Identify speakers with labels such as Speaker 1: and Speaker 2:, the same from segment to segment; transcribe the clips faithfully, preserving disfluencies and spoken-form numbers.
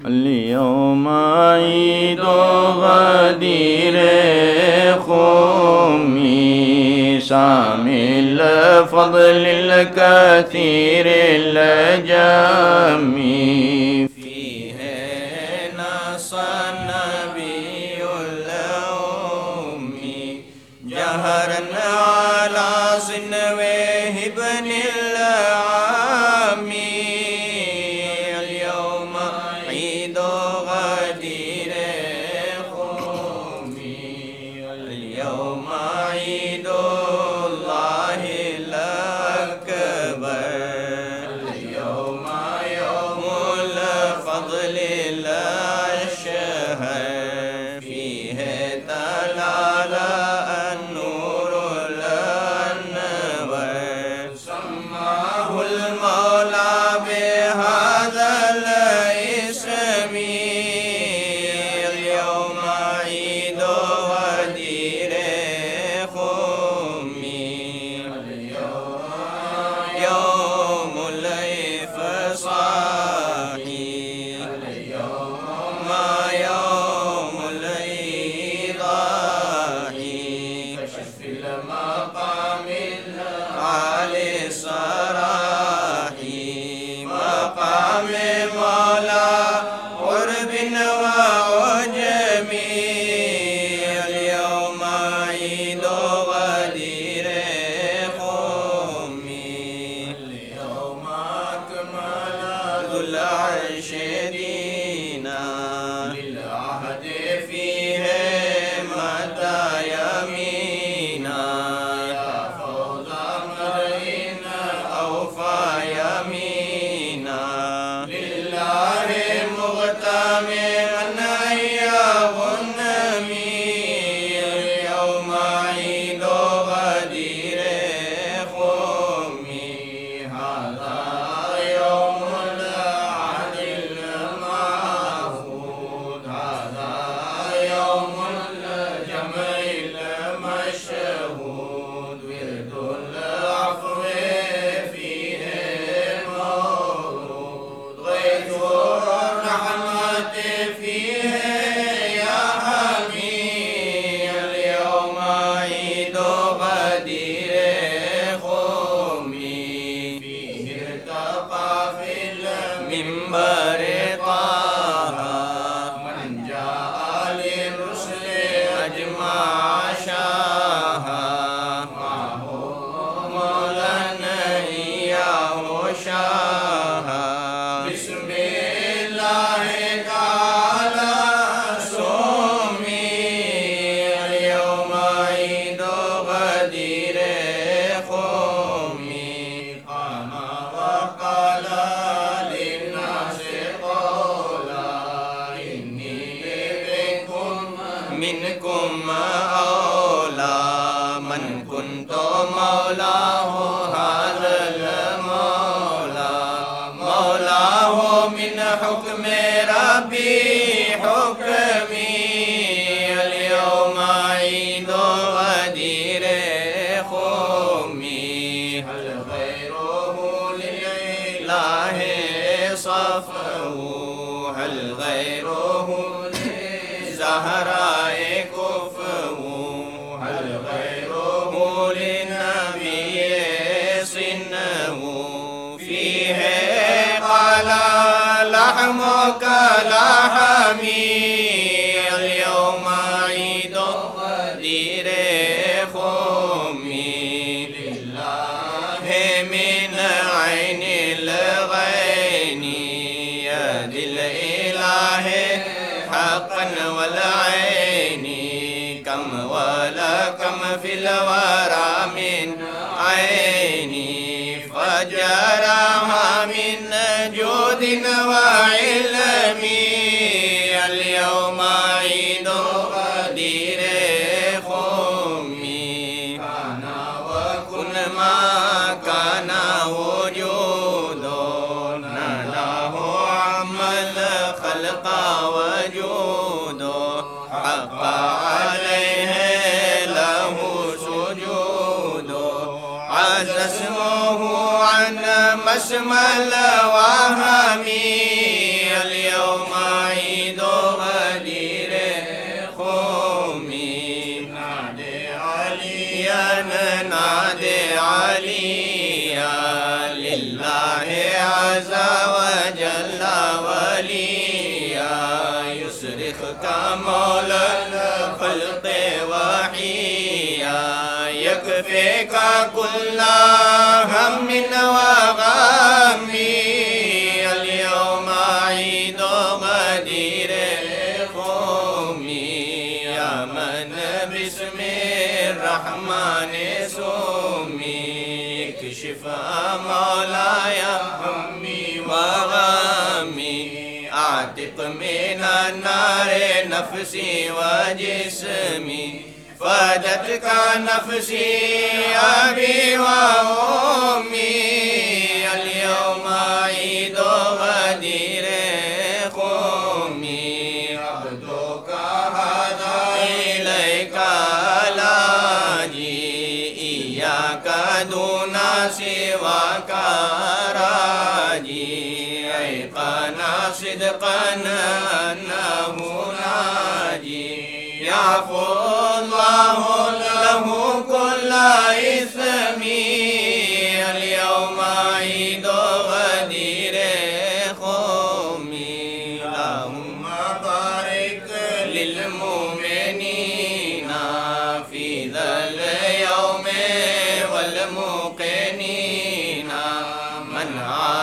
Speaker 1: اليوم عيد غدير خومي شامل فضل الكثير الجمي فيه نص النبي الأمي جهرا على صنوه ابن العامي اليوم عيد غدير خومي اليوم عيد الله الأكبر اليوم يوم الفضل الأشهر فيه تلال النور الأنور سماه المولى بهذا الاسم اليوم عيد غدير خومي اليوم يوم الإفصاح اليوم يوم الإيضاح كشف المقام العالي الصراح مقام مولا قرب وعجم اليوم عيد غدير خومي اليوم أكمل ذو العرش دينا للعهد فيه مدى يمينا يا فوز امرئ أوفى يمينا لله مغتمما أياه النمي اليوم عيد غدير خومي هذا يوم العهد المعهود هذا يوم الجمع المشهود ورد العفو فيه مورود غيث الرحمة فيه يا حمي اليوم عيد غدير خومي فيه ارتقى في المنبر طه من جاء للرسل أجمع شاها معه مولانا إياه شاها بسم الله تعالى صومي اليوم عيد غدير خومي قام وقال للناس قولا إني منكم منكم أولى من كنت مولاه هذا المولى مولاه من حكم ربي حكمي اليوم عيد غدير خومي هل غيره لله صفه هل غيره للزهراء كفه هل غيره للنبي صنه فيه قال لحمك لحمي اليوم عيد غدير خومي لله من عين الغين يد الإله حقا والعين كم ولا كم في الورى من عيني فجرها من جود وعلم اليوم عيد غدير خومي كان وكن ما كان وجود ناله عم الخلق وجود حق عليه له سجود عز اسمه عن مسمى الوهم اليوم तारीख का मौला खल्क़ वहिया यकफ़े का कुल्ला हम मिन वग़मी अल-यौमा ईदो गदीर क़ौमी अमन बिस्मिर रहमान सोमी इक्शिफ़ मौलाया हम्मी वग़मी आतिक़ मिना नारे नफ़सी व जिस्मी फ़दत का नफ़सी अबी व उम्मी अल-यौमा ईदो गदीर क़ौमी अब्दो का हादा इलैका लाजी इय्याका दूना सिवा का राजी ऐक़ना सिद्क़न अन्नहु नाजी याफ़ुल्लाहु लहु कुल्ला इस्मी अल-यौमा ईदो गदीर क़ौमी अल्लाहुम्मा बारिक लिल मुमिनीना फ़ी ज़ल यौमे वल मुक़िनीना मन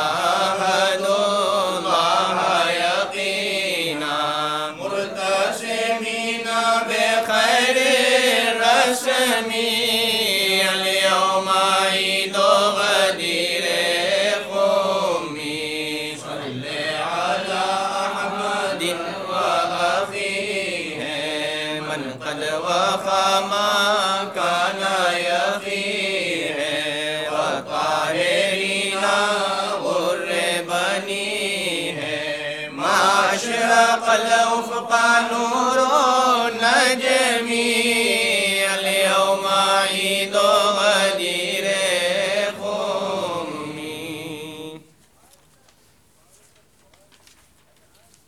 Speaker 1: आहदुल्लाह यक़ीना मुर्तसिमीना बेखैर रस्मी अल-यौमा ईदो गदीर क़ौमी सल्ले अला अहमदिन व अख़ीहि मन क़द वफ़ा मा काना यक़ीहि व ताहिरीना गुर्रे बनीहि मा अशरक़ल उफ़क़ा नूरो नजमी